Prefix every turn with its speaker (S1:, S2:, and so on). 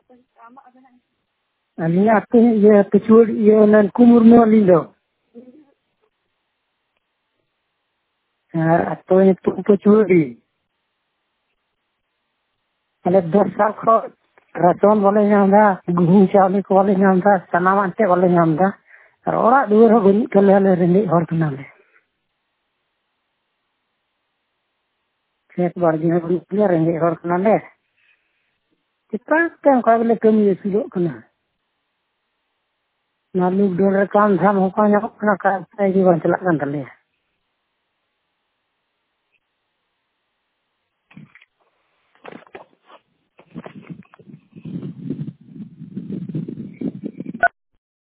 S1: अलिया आते ये पिछुड़ ये ननकू मुर्मू अली लो तो ये तुम पिछुड़ी अरे 10 साल को रसोन वाले नामदा गुहूं चावल को वाले नामदा सनाम अंते वाले नामदा और औरा दूर हो बनी कल वाले रेंगे और कनाले खेत बार जी बनी कल रेंगे और कनाले कितना टाइम कागले कमी है सुलो कना नालू डोर काम धाम हो का ना अपना का जीवन चला कर दले